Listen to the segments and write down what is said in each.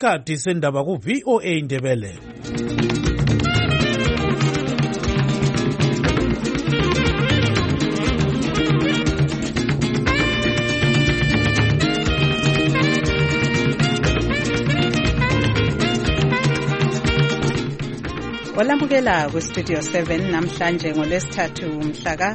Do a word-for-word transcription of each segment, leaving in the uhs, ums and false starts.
isikhathi sendaba ku V O A Ndebele. Olambukela ku Studio seven namhlanje ngolwesithathu mhlaka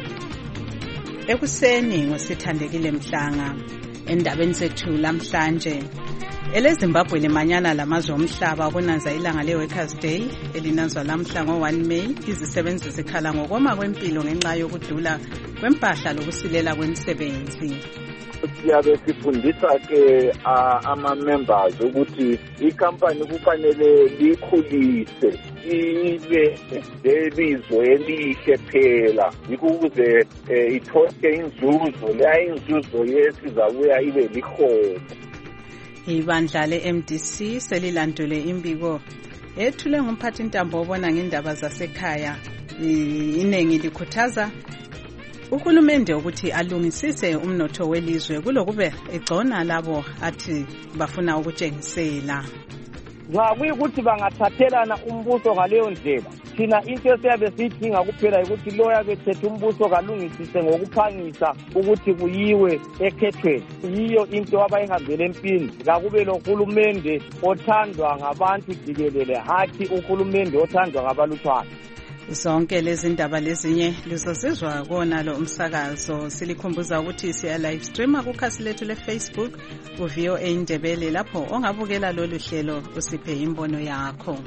ekuseni ngosithandekile Mhlanga endabeni sethu namhlanje. EleZimbabwe limanyana lamazwe omhlaba kunanza ilanga le-Workers' Day elinanzwa lamhla ngo-one May. Izisebenzi zikhala ngokoma kwempilo ngenxa yokudula kwempahla lokusilela kwemisebenzi. Siyabe sifundisa ke ama-members ukuthi ikampani kufanele likhulise ibe lebizo elihle phela ukuze ithole inzuzo, leya inzuzo yesizabuya ibe liholo. Ibandla le-M D C selilandule imbiko ethule ngumphathi ntambo obona ngendaba zasekhaya. Inengi likhuthaza uhulumende ukuthi alungisise umnotho welizwe kulokube egcona labo athi bafuna ukutshengisela. Nxa kuyikuthi bangathathelana umbuso ngaleyo ndlela, thina into esiyabe siyidinga kuphela ukuthi loya bethethe umbuso kalungisise ngokuphangisa ukuthi kuyiwe ekhethweni. Yiyo into abayihambele empini, kakube lohulumende othandwa ngabantu jikelele, hathi uhulumende othandwa ngabalutshwana. Zonke lezi ndaba lezinye lizosizwa kona lo umsakazo. Silikhumbuza ukuthi siya live streama kukhasi lethu le Facebook ku V O A Ndebele, lapho ongabukela lolu hlelo usiphe imbono yakho.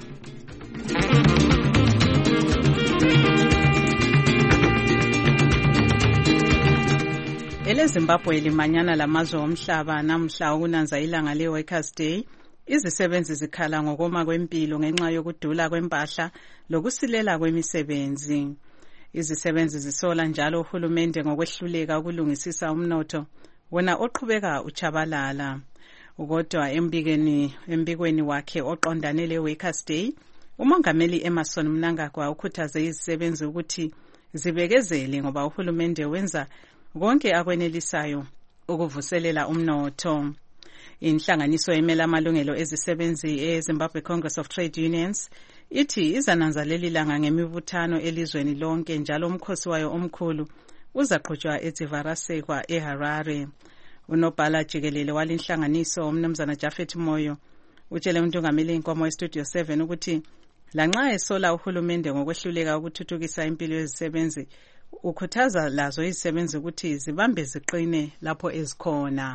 EleZimbabwe limanyana lamazwe omhlaba namhla ukunanza ilanga le-Workers' Day. Izisebenzi zikhala ngokoma kwempilo ngenxa yokudula kwempahla lokusilela kwemisebenzi. Izisebenzi zisola njalo uhulumende ngokwehluleka ukulungisisa umnotho wona oqhubeka uchabalala. Kodwa embikweni embikweni wakhe oqondane le-Workers' Day, umongameli Emmerson Mnangagwa ukhuthaze izisebenzi ukuthi zibekezele ngoba uhulumende wenza konke akwenelisayo ukuvuselela umnotho. Inhlanganiso emela amalungelo ezisebenzi eZimbabwe Congress of Trade Unions ithi izananzalela ilanga ngemibuthano elizweni lonke, njalo umkhosi wayo omkhulu uzaqhutshwa eTivarasekwa eHarare. Unobhala jikelele walinhlanganiso umnumzana Jafet Moyo utshele uNtungameli inkomo eStudio seven ukuthi lanxa esola uhulumende ngokwehluleka ukuthuthukisa impilo yezisebenzi, ukhuthaza lazo izisebenzi ukuthi zibambe ziqine lapho ezikhona.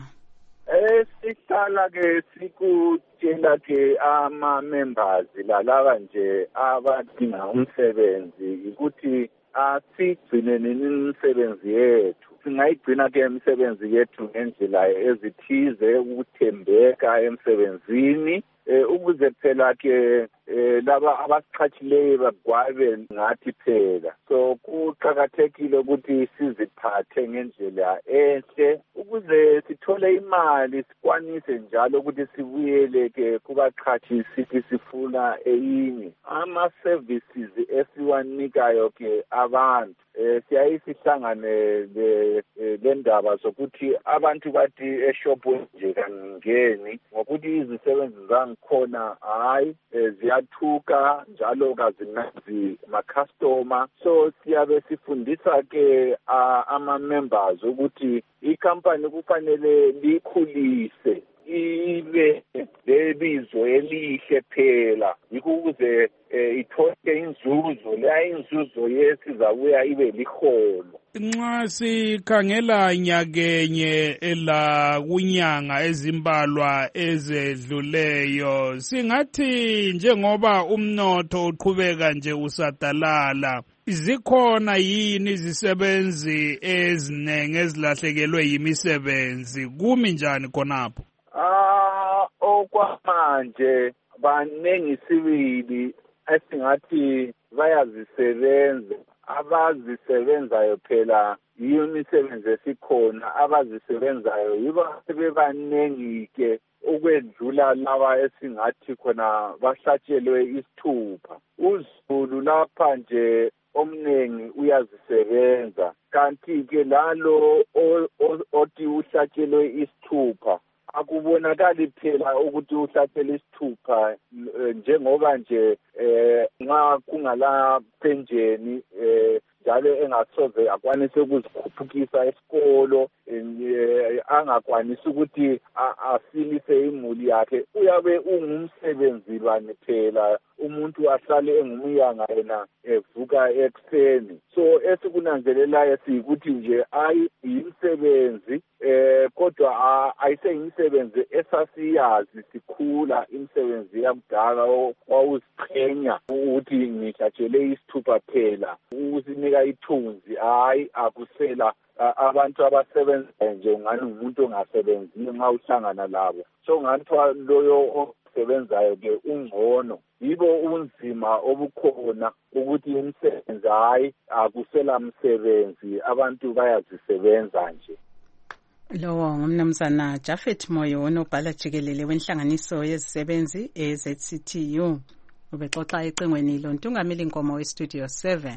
Esihlala ke sikutshela ke ama-members lalaba nje abadinga umsebenzi ukuthi asigcine imisebenzi yethu. Singayigcina ke imisebenzi yethu ngendlela ezithize, ukuthembeka emsebenzini, ukuze phela ke laba abasiqhatshileyo bagwabe ngathi phela. So kuqakathekile ukuthi siziphathe ngendlela enhle ukuze sithole imali, sikwanise njalo ukuthi sibuyele ke kubaqhatshi sithi sifuna eyinye. Ama-services esiwanikayo ke abantu siyayisihlangane le ndaba zokuthi abantu bathi eshopu nje kaningeni ngokuthi izisebenzi zangikhona hayi ziyathuka njalo kazinazi ma-customer. So siyabe sifundisa ke ama-members ukuthi ikampani kufanele likhulise ibe lebizo elihle phela ukuze ithole inzuzo, leya inzuzo yesizabuya ibe liholo. Nxa sikhangela nyakenye ela kunyanga ezimbalwa ezedluleyo, singathi njengoba umnotho uqhubeka nje usadalala, zikhona yini izisebenzi ezinenge ezilahlekelwe yimisebenzi? Kumi njani khonapho? Ah, okwamanje banengi sibili esingathi bayazisebenza. Abazisebenzayo phela yiyo imisebenzi esikhona, abazisebenzayo yibo sebebanengi ke ukwedlula laba esingathi khona bahlatshelwe isithupha. uZulu lapha nje omningi uyazisebenza, kanti ke lalo othi uhlatshelwe isithupha akubonakali phela ukuthi uhlathele isithupha njengoba nje eh nxa kungala penjeni eh njalo engasoze akwanise ukuzikhuphukisa esikolo angakwanisi ukuthi asilise imuli yakhe uyabe ungumsebenzi bani phela umuntu ahlale engumyanga yena evuka ekseni so esikunanzelelayo sikuthi nje ayi imsebenzi eh kodwa ayiseyimsebenzi esasiyazi sikhula imsebenzi yakudala wawuziqhenya ukuthi ngihlatshele isithupha phela ukusinika ithunzi hayi akusela abantu abasebenza nje ngani umuntu ongasebenzi nxa uhlangana labo so ngathiwa loyo osebenzayo ke ungcono yibo unzima obukhona ukuthi imsebenzi hayi akusela msebenzi abantu bayazisebenza nje. Lowo ngumnumzana Japhet Moyo onobhala jikelele wenhlanganiso yezisebenzi e-Z C T U ubexoxa eqengweni lontungameli inkomo we-Studio seven.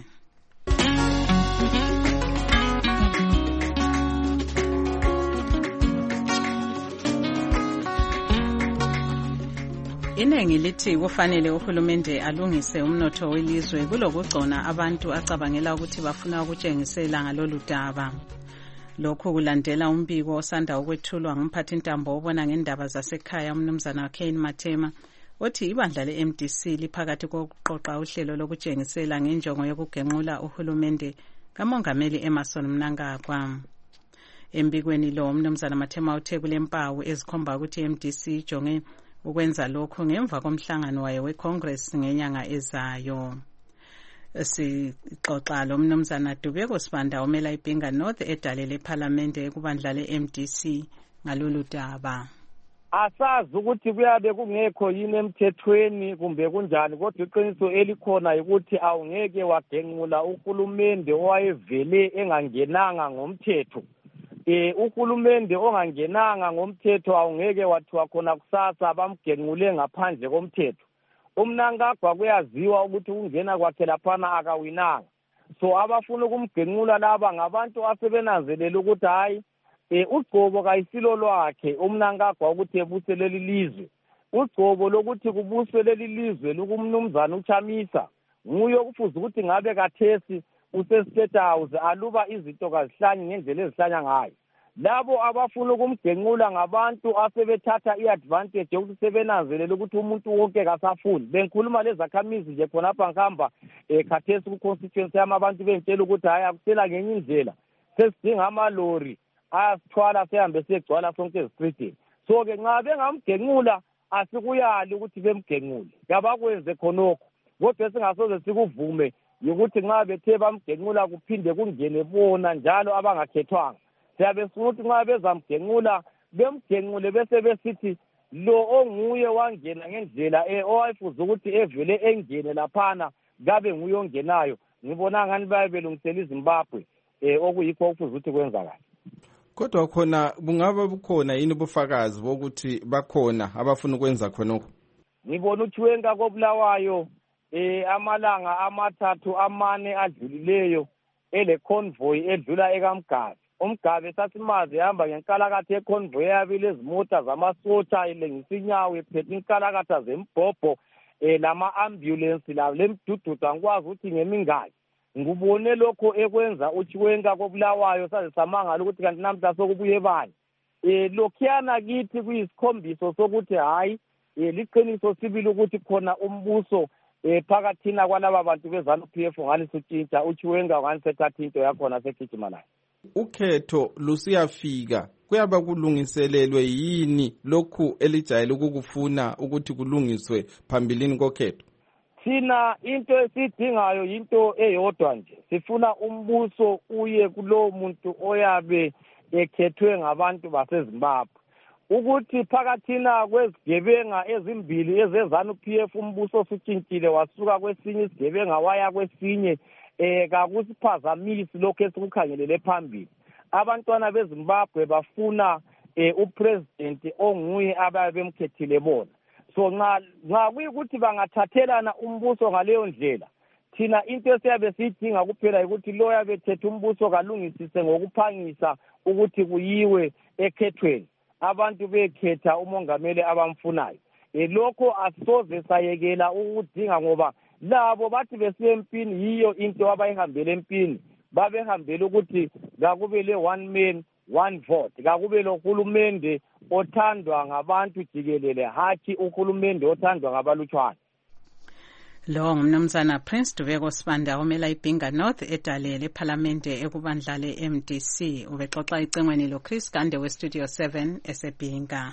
Inengi lithi kufanele uhulumende alungise umnotho welizwe kulokugcona abantu acabangela ukuthi bafuna ukutshengisela ngalolu daba. Lokhu kulandela umbiko osanda ukwethulwa ngumphathintambo obona ngendaba zasekhaya umnumzana Kane Matema othi ibandla le-M D C liphakathi kokuqoqa uhlelo lokutshengisela ngenjongo yokugenqula uhulumende kamongameli Emmerson Mnangagwa. Embikweni lo umnumzana Matema uthe kulempawu ezikhomba ukuthi i-M D C ijonge ukwenza lokho ngemva komhlangano wayo weCongress ngenyanga ezayo. Sixoxa lo mnumzana Dubeko Sibanda omela iBhinga North edale leParliament kubandla le-M D C ngalolu daba. Asazi ukuthi kuyabe kungekho yini emthethweni kumbe kunjani kodwa iqiniso elikhona ukuthi awungeke wagenqula uhulumende owayevele engangenanga ngomthetho. Eh uhulumende ongangenanga ngomthetho awungeke wathiwa khona kusasa bamgenqule ngaphandle komthetho. Umnangagwa kuyaziwa ukuthi ungena kwakhe laphana akawinanga. So abafuna ukumgenqula laba ngabantu asebenanzelela ukuthi hayi eh ugcobo kayisilo lwakhe umnangagwa ukuthi ebuse leli lizwe. Ugcobo lokuthi kubuswe leli lizwe lokumnumzana uChamisa nguye kufuze ukuthi ngabe kathesi use-State House aluba izinto kazihlanye ngendlela ezihlanya ngayo. Labo abafuna ukumgenqula ngabantu asebethatha i-advantage yokuthi sebenanzelela ukuthi umuntu wonke kasafuni. Bengikhuluma lezakhamizi nje khonapha ngihamba ekhathesi ku-constituency yami abantu bentshela ukuthi hayi akusela ngenye indlela. Sesidinga amalori ayasithwala sehambe siyegcwala sonke ezistreetini. So-ke nxa bengamgenqula asikuyali ukuthi bemgenqule. Yabakwenze khonokho. Kodwa singasoze sikuvume ukuthi nxa bethe bamgenqula kuphinde kungene bona njalo abangakhethwanga. Siyabe sithi nxa bezamgenqula bemgenqule bese besithi lo onguye wangena ngendlela eh owayifuza ukuthi evele engene laphana kabe nguye ongenayo. Ngibona ngani baye belungisela iZimbabwe eh okuyikho okufuza ukuthi kwenzakala. Kodwa khona bungaba bukhona yini ubufakazi bokuthi bakhona abafuna ukwenza khonokho? Ngibona uChiwenga koBulawayo eh amalanga amathathu amane adlulileyo ele convoy edlula ekamgabe. Umgabe sasimazi ehamba ngenkalakatha yeconvoy yabile izimota zamasotha ilengisa inyawo ephethe inkalakatha zembhobho eh lama ambulance la lemdududa ngikwazi ukuthi ngemingaki. Ngubone lokho ekwenza uChiwenga koBulawayo saze samangala ukuthi kanti namhla sokubuye bani. Eh lokhiyana kithi kuyisikhombisa sokuthi hayi eh liqiniso sibili ukuthi khona umbuso eh phakathina kwalaba bantu beZANU-P F ngani sitshintsha uChiwenga ngani sethatha into yakhona segijima naye. Ukhetho lusiyafika kuyaba kulungiselelwe yini lokhu elijayele ukukufuna ukuthi kulungiswe phambilini kokhetho? Thina into esidingayo into eyodwa nje. Sifuna umbuso uye kulowo muntu oyabe ekhethwe ngabantu baseZimbabwe. Ukuthi phakathina kwezigebenga ezimbili ezeZANU-P F umbuso sutshintshile wasuka kwesinye isigebenga waya kwesinye eh kakusiphazamisi lokho esikukhangelele phambili. Abantwana beZimbabwe bafuna eh upresident onguye abaye bemkhethile bona. So nxa nxa kuyikuthi bangathathelana umbuso ngaleyo ndlela thina into esiyabe siyidinga kuphela ukuthi loya bethethe umbuso kalungisise ngokuphangisa ukuthi kuyiwe ekhethweni. abantu bekhetha umongameli abamfunayo. Lokho asoze sayekela ukudinga ngoba labo bathi besiye empini yiyo into abayihambele empini. Babehambele ukuthi kakube le one man one vote, kakube lo hulumende othandwa ngabantu jikelele, hathi uhulumende othandwa ngabalutshwana. Lo ngumnumzana Prince Dubeko Sibanda omela iBhinga North edale leParlamente ekubandla le-M D C. Ubexoxa icengweni lo Chris Gande we Studio seven eseBhinga.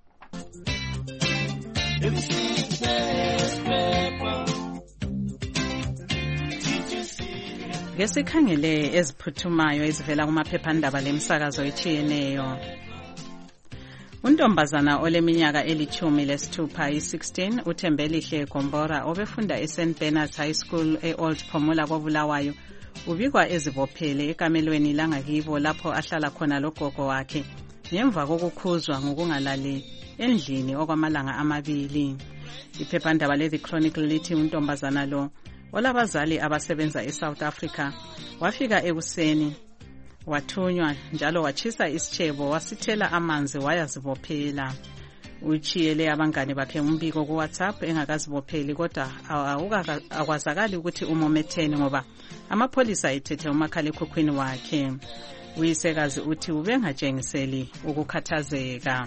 Ngesikhangele eziphuthumayo ezivela kumaphephandaba lemsakazo etshiyeneyo. Untombazana oleminyaka elithumi lesithupha i-sixteen uThembelihle Gombora obefunda eSaint Bernard's High School e-Old Phomula koBulawayo ubikwa ezibophele ekamelweni langakibo lapho ahlala khona logogo wakhe ngemva kokukhuzwa ngokungalali endlini okwamalanga amabili. Iphephandaba le The Chronicle lithi untombazana lo olabazali abasebenza eSouth Africa wafika ekuseni wathunywa njalo wachisa isitshebo wasithela amanzi wayazibophela. Uchiyele abangane bakhe umbiko ku WhatsApp engakazibopheli kodwa akwazakali ukuthi umometheni ngoba amapholisa ethethe umakhalekhukhwini wakhe. Uyisekazi uthi ubengatshengiseli ukukhathazeka.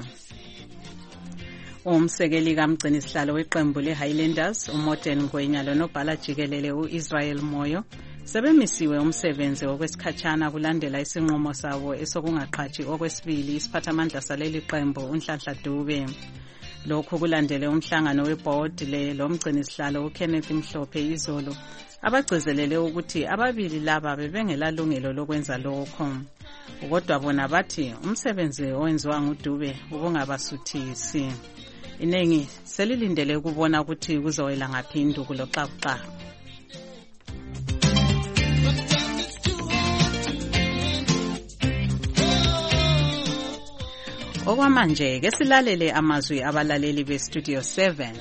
Umsekeli kamgcini sihlalo weqembu leHighlanders uModern Ngwenya lonobhala jikelele uIsrael Moyo sebemisiwe umsebenzi okwesikhatshana kulandela isinqumo sabo esokungaqhatshi okwesibili isiphathamandla saleli qembu uNhlanhla Dube. Lokhu kulandele umhlangano weboard le lomgcini sihlalo uKenneth Mhlophe izolo abagcizelele ukuthi ababili laba bebengelalungelo lokwenza lokho. Kodwa bona bathi umsebenzi owenziwa nguDube ubungabasuthisi. Inengi selilindele ukubona ukuthi kuzowela ngaphi induku loxaxa. Okwamanje ke silalele amazwi abalaleli be Studio seven.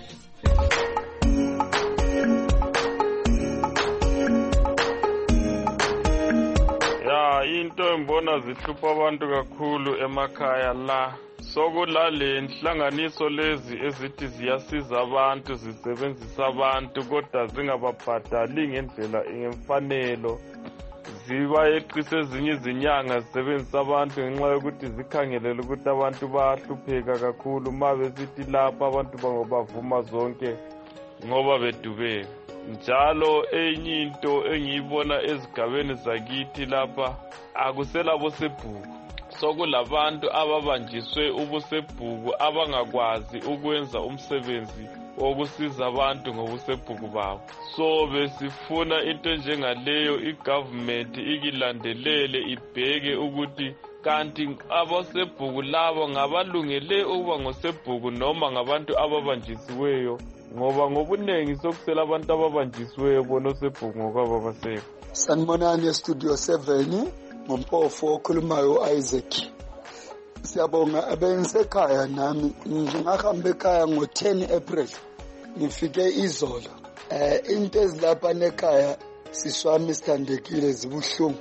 Ya into embona zihlupha abantu kakhulu emakhaya la sokulale inhlanganiso lezi ezithi ziyasiza abantu zisebenzisa abantu kodwa zingababhadali ngendlela ngemfanelo. Ziba yeqise ezinye izinyanga zisebenzisa abantu ngenxa yokuthi zikhangelele ukuthi abantu bayahlupheka kakhulu mabe sithi lapha abantu bangobavuma zonke ngoba bedubeka. Njalo enye into engiyibona ezigabeni zakithi lapha akusela bosebhuku. Sokulabantu ababanjiswe ubusebhuku abangakwazi ukwenza umsebenzi wokusiza abantu ngobusebhuku babo. So besifuna into njengaleyo igovernment ikilandelele ibheke ukuthi kanti abosebhuku labo ngabalungele ukuba ngosebhuku noma ngabantu ababanjisiweyo ngoba ngobunengi sokusela abantu ababanjisiweyo bona osebhuku ngokwabo basekho. Sanibonani eStudio seven ngompofo okhulumayo Isaac. Siyabonga abengisekhaya nami ngingahambe ekhaya ngo ten April ngifike izolo. Eh into ezilapha nekhaya siswami sithandekile zibuhlungu.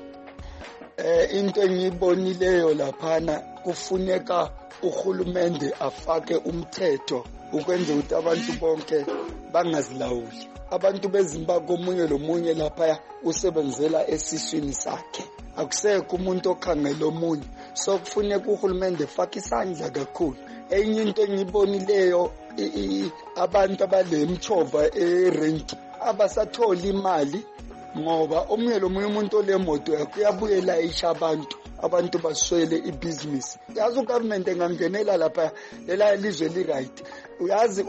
Eh into engiyibonileyo laphana kufuneka uhulumende afake umthetho ukwenza ukuthi abantu bonke bangazilawuli. Abantu beZimbabwe omunye lomunye lapha usebenzela esiswini sakhe. Akusekho umuntu okhangela omunye. So kufuneka uhulumende faka isandla kakhulu. Enye into engibonileyo abantu abalemchova erent abasathola imali ngoba omunye lomunye umuntu olemoto yakuyabuyela isha abantu abantu baswele ibusiness. Yazi ugovernment engangenela lapha lela lizwe li right. Uyazi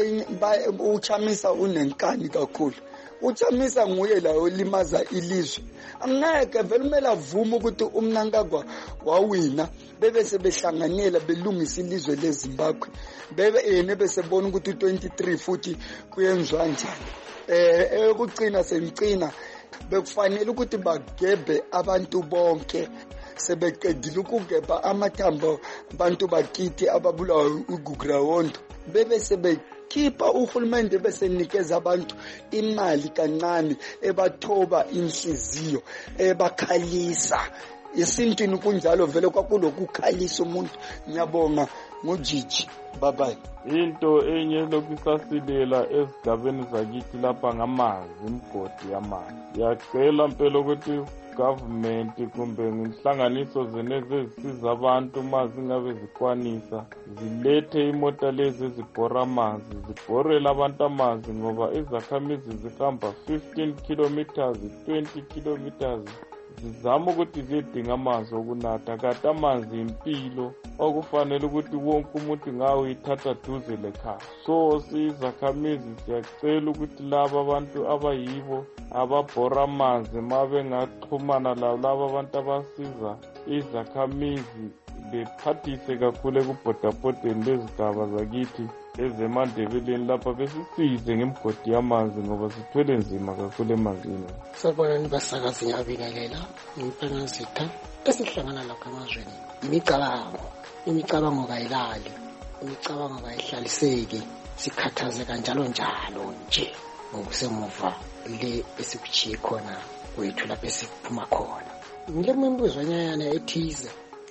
uchamisa unenkani kakhulu. Uchamisa nguye la olimaza ilizwe. Angeke vele kumele avume ukuthi umnankagwa wawina bebe sebehlanganela belungisa ilizwe leZimbabwe. Bebe yena bese bona ukuthi twenty-three futhi kuyenzwa njani. Eh ekugcina sengcina bekufanele ukuthi bagebe abantu bonke sebeqedile ukugeba amathambo abantu bakithi ababulawa uGugrawondo bebe sebe khipha uhulumende bese nikeza abantu imali kancane ebathoba inhliziyo ebakhalisa esintwini kunjalo vele kwakulokukhalisa umuntu. Ngiyabonga ngojiji. Bye bye. Into enye lokhu isasilela ezigabeni zakithi lapha ngamanzi, imigodi yamanzi. Ngiyacela mpela ukuthi government kumbe inhlanganiso zenezi ezisiza abantu uma zingabe zikwanisa zilethe imota lezi ezibhora amanzi, zibhorele abantu amanzi, ngoba izakhamizi zihamba fifteen kilometers, twenty kilometers zizama ukuthi zidinga amanzi okunatha. Kanti amanzi impilo okufanele ukuthi wonke umuntu ngawe ithatha duze lekhaya. So sizakhamizi siyacela ukuthi laba abantu abayibo ababhora amanzi mabe ngaxhumana labo abantu abasiza izakhamizi bephathise kakhulu ekubhodabhodeni lezigaba zakithi ezemandebeleni lapha besisize ngemigodi yamanzi ngoba sithwele nzima kakhulu emanzini. Sabonani basakazi ngiyabingelela ngimfengazitha esihlangana lapha emazweni. Imicabango imicabango kayilali, imicabango kayihlaliseki, sikhathazeka njalo njalo nje ngokusemuva le esikuchiye khona kwethu lapho esiphuma khona. Ngile mibuzo nyana ethize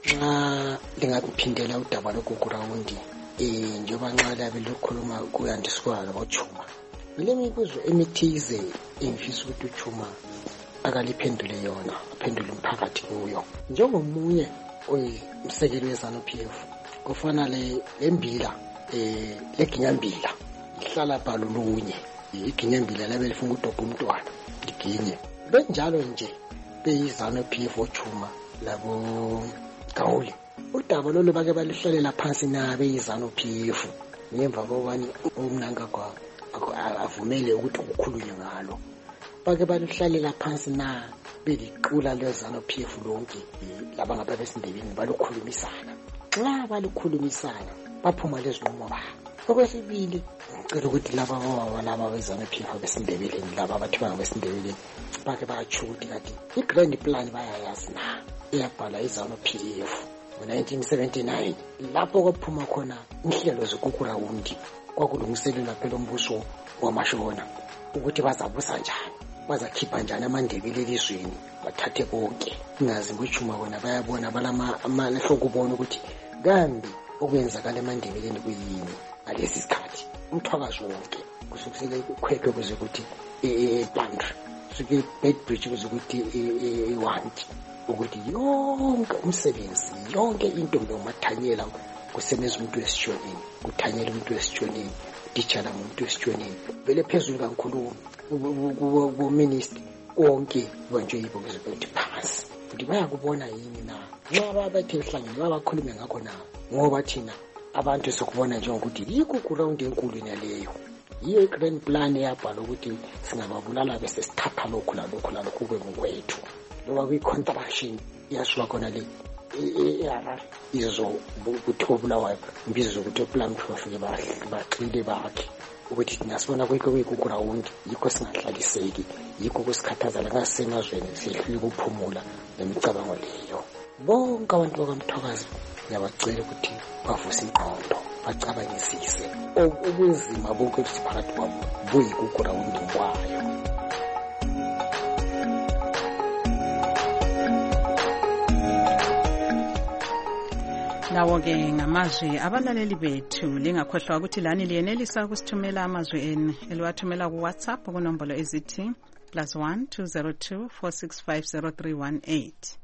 nxa lingakuphindela udaba lokugurawundi eh njengoba nxa labe lokhuluma kuyandiswala ngochuma. Ngile mibuzo emithize emfisa ukuthi uchuma akaliphendule yona, aphendule umphakathi kuyo. Njengomunye oyimsekeli weZANU-P F kufana le lembila eh leginyambila ihlala balulunye iginyambila labe lifuna udobha umntwana liginye benjalo nje beyiZANU-P F ochuma labo Gauli. Udaba lolu bake balihlalela phansi nabe yiZANU-P F ngemva kokubani umnanga kwa avumele ukuthi ukukhulunywe ngalo. Bake balihlalela phansi na beliqula leZANU-P F lonke laba ngabe besindebeni balukhulumisana. Xa balukhulumisana baphuma lezinqumo ba. Okwesibili ngicela ukuthi laba baba laba beZANU-P F besindebeleni laba bathi bangabesindebeleni bake bachuthi kathi i-grand plan bayayazi na iyabhala iZANU-P F ngo nineteen seventy-nine lapho kwaphuma khona inhlelo zokugurawundi kwakulungiselelwa phela umbuso wamashona ukuthi bazabusa njani, bazakhipha njani amandebele elizweni bathathe konke. Ngazi ukuchuma bona bayabona balama amalehloko kubona ukuthi kambi okwenzakala emandebeleni kuyini ngalesi sikhathi. Umthwakazi wonke kusukisela ikhwetho kuze ukuthi e-boundary suke Beitbridge kuze ukuthi e-Wanti ukuthi yonke umsebenzi yonke into ngomathanyela kusebenza umuntu wesitshonini, kuthanyela umuntu wesitshonini, teacher umuntu wesitshonini vele phezulu kakhulu ku minister konke bonke yibo kuzokuthi phasi futhi bayakubona yini na ngoba bathe hlangene babakhulume ngakho na ngoba thina abantu sokubona nje ukuthi yikho ground enkulu naleyo yiyo i-grand plan yabhala ukuthi singababulala bese sithatha lokhu lalokhu lalokhu kwethu loba kwi-contraction iyasuka khona le e-Harare izo kuthobulawayo mbizo ukuthi plan bafike baxile bakhe ukuthi nasibona kwekho kwekuground yikho singahlaliseki yikho kusikhathazala ngasemazweni sihlule ukuphumula nemicabango leyo. Bonke abantu bakamthwakazi ngiyabacela ukuthi bavuse ingqondo bacabangisise ubunzima bonke esiphakathi kwabo buyikuground kwayo. Lawo-ke ngamazwi abalaleli bethu lingakhohlwa ukuthi lani liyenelisa ukusithumela amazwi enu eliwathumela ku-WhatsApp kunombolo ezithi plus one two zero two four six five zero three one eight.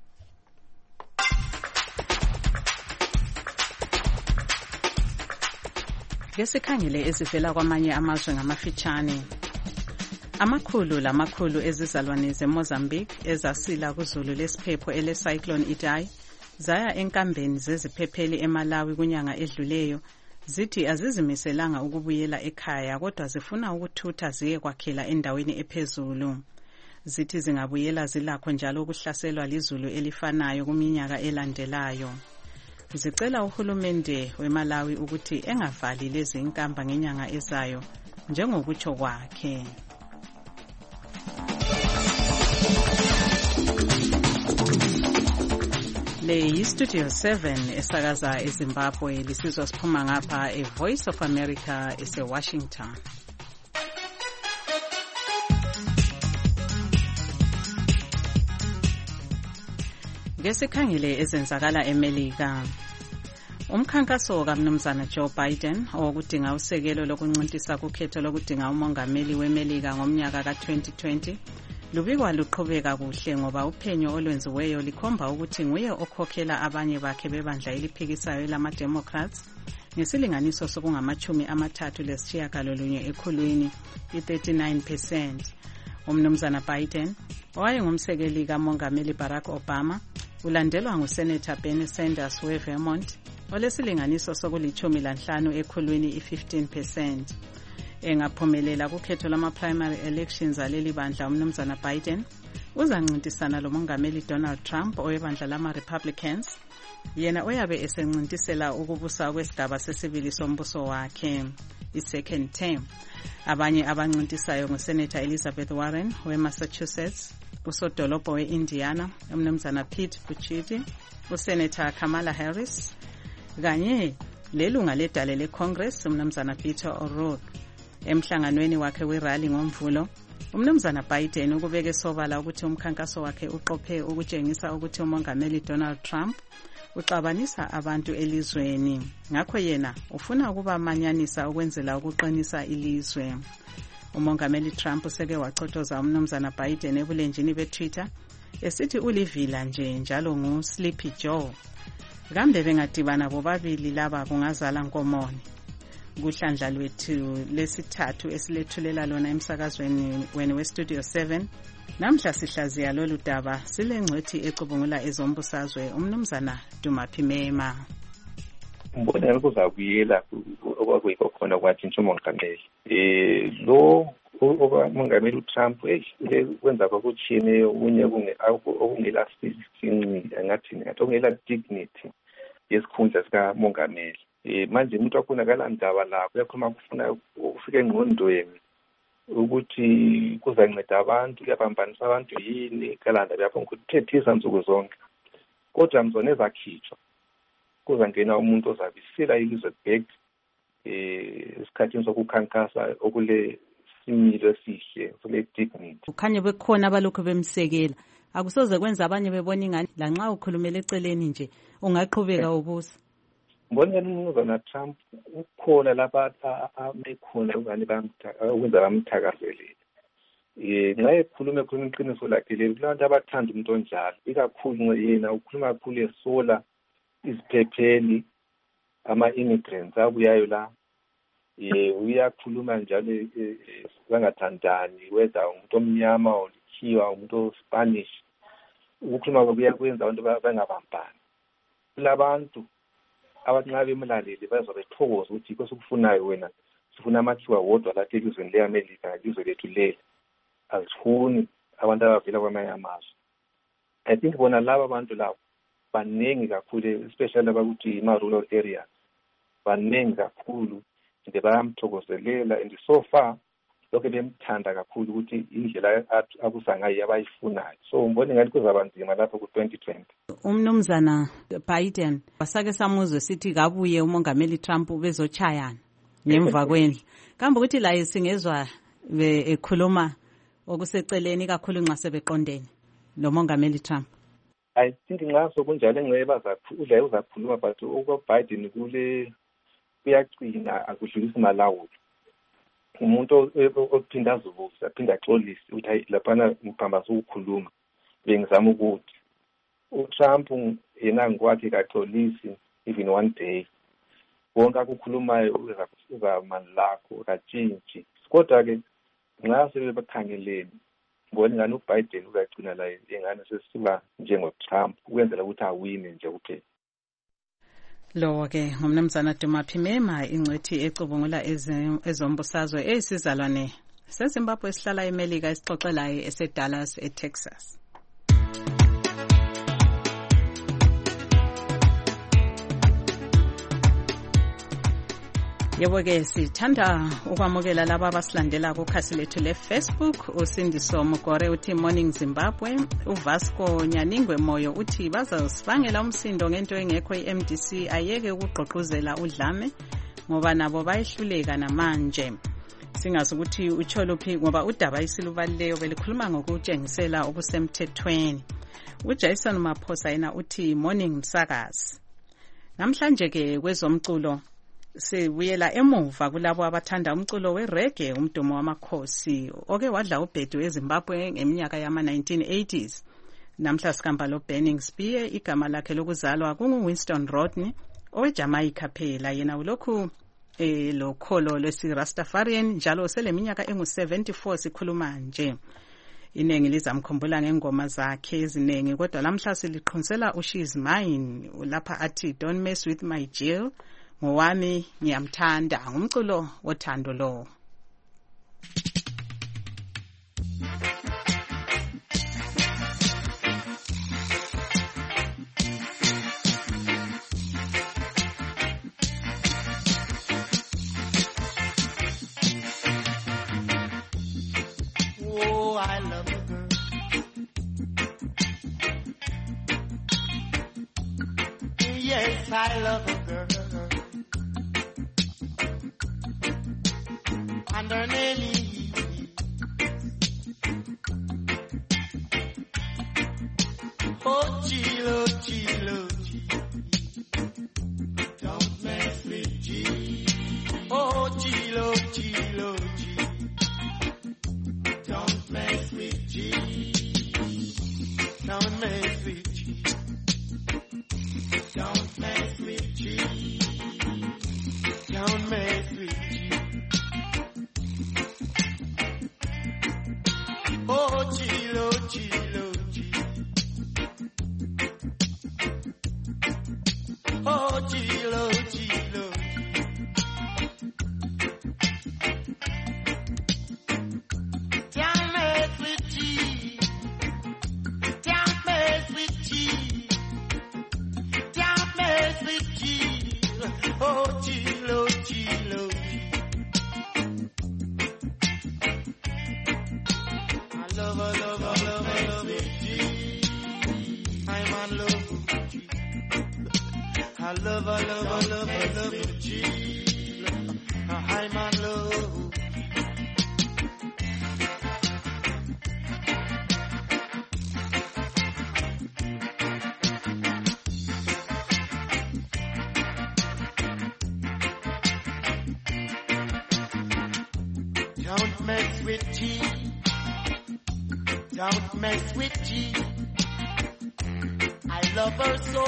Ngesikhangele ezivela kwamanye amazwe ngamafitshane. Amakhulu lamakhulu ezizalwane zeMozambique ezasila kuzulu lesiphepho ele-cyclone Idai zaya enkambeni zeziphepheli eMalawi kunyanga edluleyo zithi azizimiselanga ukubuyela ekhaya kodwa zifuna ukuthutha ziye kwakhela endaweni ephezulu. Zithi zingabuyela zilakho njalo ukuhlaselwa lizulu elifanayo kuminyaka elandelayo. Zicela uhulumende weMalawi ukuthi engavali lezi inkamba ngenyanga ezayo njengokutsho kwakhe. Le yi-Studio seven esakaza eZimbabwe lisizwa siphuma ngapha e-Voice of America ese-Washington. Ngesikhangele ezenzakala eMelika. Umkhankaso kaMnumzana Joe Biden owokudinga usekelo lokuncintisa kukhetho lokudinga umongameli weMelika ngomnyaka ka twenty twenty lubikwa luqhubeka kuhle ngoba uphenyo olwenziweyo likhomba ukuthi nguye okhokhela abanye bakhe bebandla eliphikisayo lama-Democrats ngesilinganiso sokungamachumi amathathu lesishiyagalolunye ekhulwini i-thirty-nine percent. Umnumzana Biden owayengumsekeli kamongameli Barack Obama ulandelwa nguSenator Bernie Sanders weVermont olesilinganiso sokulichumi lanhlanu ekhulwini i-fifteen percent. Engaphumelela kukhetho lama-primary elections aleli bandla umnumzana Biden uzancintisana lomongameli Donald Trump owebandla lama-Republicans yena oyabe esencintisela ukubusa kwesigaba sesibili sombuso wakhe i-second term. Abanye abancintisayo nguSenator Elizabeth Warren we-Massachusetts, usodolobho we-Indiana umnumzana Pete Buttigieg, uSenator Kamala Harris kanye lelunga ledale leCongress umnumzana Beto O'Rourke. Emhlanganweni wakhe werally ngomvulo umnumzana Biden ukubeke sobala ukuthi umkhankaso wakhe uqophe ukutshengisa ukuthi umongameli Donald Trump uxabanisa abantu elizweni ngakho yena ufuna ukubamanyanisa ukwenzela ukuqinisa ilizwe. Umongameli Trump useke wachothoza umnumzana Biden ebulenjini beTwitter esithi ulivila nje njalo ngu Sleepy Joe. Kambe bengadibana bobabili laba kungazala nkomoni. Kuhlandla lwethu lesithathu esilethulela lona emsakazweni wenu weStudio seven namhla sihlaziya lolu daba silengcwethi ecubungula ezombusazwe umnumzana Dumaphimema. Mbona ukuzabuyela okwakuyikho khona kwathi umongameli eh lo omongameli uTrump ekwenza kwakuthini unye kunge okungela sinqini angathi ngathi ongela dignity yesikhundla sika mongameli. Eh manje umuntu akhonakala ndaba la kuyakhoma kufuna ufike engqondweni ukuthi kuzanceda abantu kuyabambanisa abantu yini kalanda yapho ukuthethisa nsuku zonke kodwa mzone ezakhitshwa kuzangena umuntu ozabisela ilizwe back eh isikhathini sokukhankasa okule similo esihle kule dignity. Ukhanye bekhona abalokho bemsekela akusoze kwenza abanye bebona ingani lanxa ukhulumela eceleni nje ungaqhubeka ubusa. Mbona umnumzana Trump ukhona lapha amekhona ungani bamthaka ukwenza bamthakazelele. Eh nxa ekhuluma ekhuluma iqiniso lakhe leli kulantu abathanda umuntu onjalo ikakhulu yena ukhuluma kakhulu esola iziphepheli ama-immigrants abuyayo la eh uyakhuluma njalo bangathandani whether umuntu omnyama olikhiwa umuntu oSpanish ukukhuluma kubuya kwenza abantu bangabambani. Labantu abanqabe emlaleli bazobethokoza ukuthi kwesikufunayo wena sifuna amathiwa wodwa la elizweni leAmerica ilizwe lethu leli asifuni abantu abavela kwamanye amazwe. I think bona laba abantu labo baningi kakhulu especially abakuthi ma-rural areas baningi kakhulu nje bayamthokozelela and so far lokho bemthanda kakhulu ukuthi indlela akusangayo abayifunayo. So mbona ngathi kuzabanzima lapho ku twenty twenty. Umnumzana Biden wasake samuzwe sithi kabuye umongameli Trump bezochayana ngemva kwendlu. Kambe ukuthi la singezwa ekhuluma okuseceleni kakhulu nxa sebeqondene lo mongameli Trump. I think ngaso kunjalo engceba zakhula uzakhuluma but uko Biden kule kuyaqina akudlulisa malawulo. Umuntu ophinda azubuza aphinda axolise ukuthi laphana ngiphambaza ukukhuluma bengizama ukuthi uTrump yena ngokwakhe kaxolisi even one day wonke akukhulumayo uzamani lakho katshintshi kodwa ke nxa sebebakhangeleni ngibona ngani uBiden uzagcina la engane sesiba njengoTrump ukwenzela ukuthi awine nje kuphela. Lo ke ngumnumzana Dumaphimema ingcwethi ecubungula ezombusazwe esizalwane seZimbabwe esihlala eMelika esixoxelayo eseDallas eTexas. Yebo ke sithanda ukwamukela laba abasilandela kukhasi lethu leFacebook. uSindiso Mugore uthi morning Zimbabwe. uVasco Nyaningwe Moyo uthi bazosibangela umsindo ngento engekho iM D C ayeke ukugqogquzela udlame ngoba nabo bayihluleka namanje. Singazi ukuthi utsholuphi ngoba udaba isilubaleleyo belikhuluma ngokutshengisela okusemthethweni. uJason Maphosa yena uthi morning msakazi. Namhlanje ke kwezomculo sibuyela emuva kulabo abathanda umculo wereggae umdumo wamakhosi oke wadla ubhedu eZimbabwe ngeminyaka yama nineteen eighties. Namhla sikhamba lo Burning Spear, igama lakhe lokuzalwa kungu Winston Rodney oweJamaica phela, yena ulokhu eh lo kholo lesi Rastafarian njalo seleminyaka engu seventy-four sikhuluma nje. Inengi lizamkhumbula ngengoma zakhe ezinengi, kodwa lamhla siliqhunsela uShe's Mine lapha athi don't mess with my Jill, ngowami ngiyamthanda, ngumculo wothando lo. Oh, I love a girl. Yes, I love a girl. And her name is Oh, Chilo, Chilo, don't mess with G. Oh, Chilo, Chilo, don't mess with G. Don't mess with G. Don't mess with G. Don't mess with G. Oh, Chilo, Chilo, G. Oh, Chilo, Chilo. Don't mess with G. Don't mess with G. Don't mess with G. Oh, Chilo, Chilo. I love, I love, I love, I love it, G. I'm in love with G. I love, I love, I love, I love it, G. I'm in love. Don't mess with G. Don't mess with G. I love her so,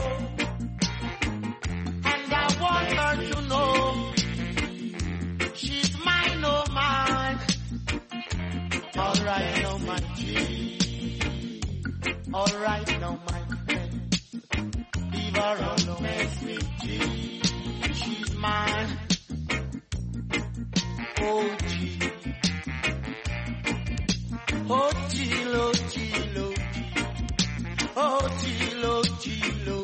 and I want her to know she's mine, oh mine. All right, now my G. All right, now my friend. Leave her alone. Don't mess with G. She's mine. Oh G. Oh, Chilo, Chilo, oh, Chilo, Chilo,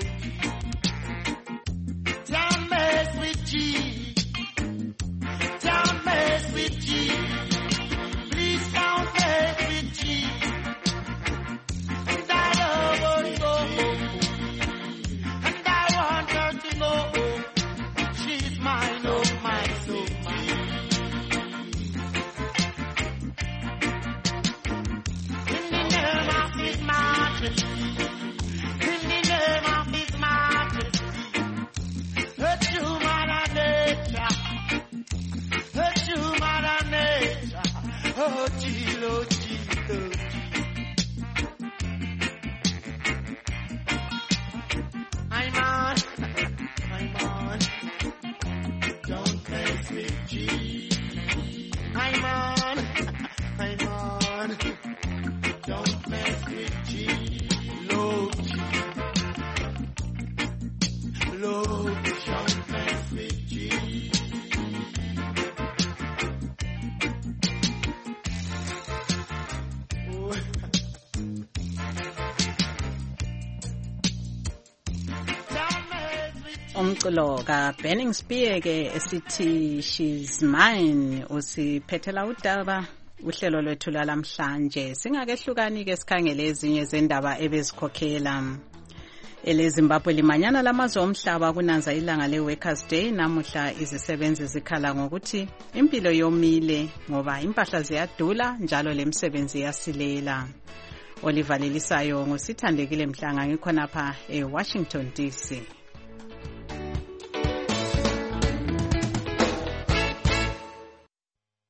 don't mess with G, don't mess with G, please don't mess with G, and I love her so, and I want her to know, she's mine, oh, my soul. Oh, Chilo, Chilo. I'm on, I'm on. Don't mess with G. I'm on, I'm on. Don't mess with G. Low G. Low G. Don't mess with G. Umculo ka Burning Spear ke esithi she's mine usiphethela udaba uhlelo lwethu lamhlanje. Singakehlukani ke sikhangele ezinye zendaba ebezikhokhela. EleZimbabwe limanyana lamazwe omhlaba kunanza ilanga leWorkers Day. Namuhla izisebenzi zikhala ngokuthi impilo yomile ngoba impahla ziyadula njalo lemsebenzi yasilela. olivalelisayo ngosithandekile Mhlanga ngikhonapha eWashington D C.